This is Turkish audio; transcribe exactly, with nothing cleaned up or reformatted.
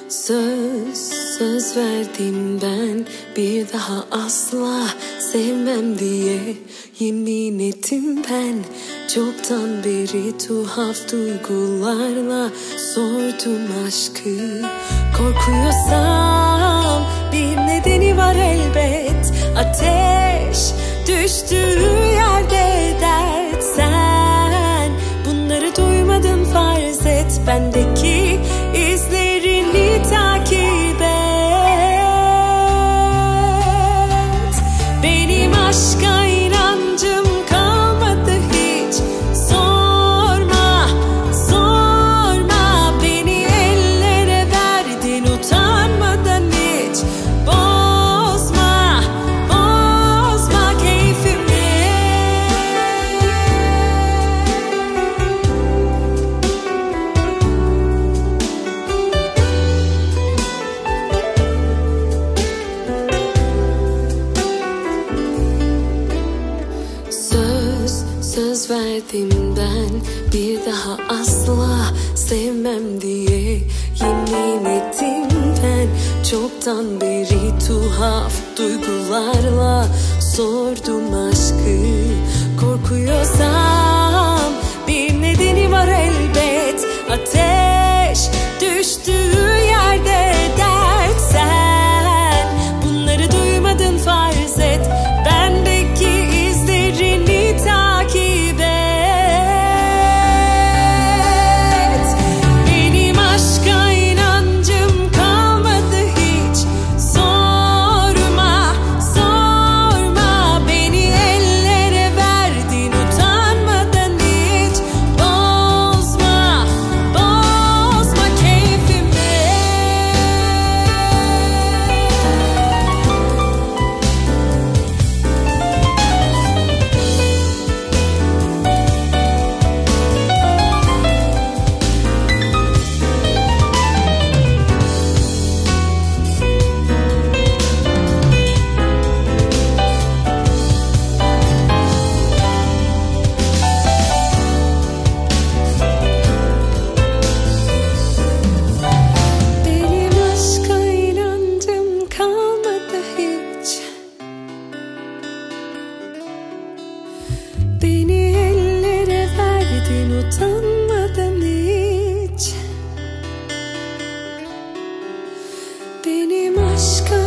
Söz, söz verdim ben, bir daha asla sevmem diye yemin ettim ben. Çoktan beri tuhaf duygularla sordum aşkı. Korkuyorsam bir nedeni var elbet. Ateş düştüğü yerde dert. Sen bunları duymadın farz et. Bendeki izlerini takip et. Benim aşka inancım kalmadı hiç. Sorma, sorma. Beni ellere verdin utanmadan hiç. Bozma, bozma keyfimi. Söz, söz verdim ben, bir daha asla sevmem diye yemin ettim ben. Çoktan beri tuhaf duygularla sordum aşkı. Korkuyorsam bir nedeni var elbet. Ateş düştüğü yerde dert. Sen bunları duymadın farz et. Bendeki izlerini takip et. Benim aşka inancım kalmadı hiç. Sorma, sorma. Beni ellere verdin utanmadan hiç. Bozma, bozma keyfimi. Benim aşka inancım kalmadı hiç. Beni ellere verdin utanmadan hiç. Benim aşka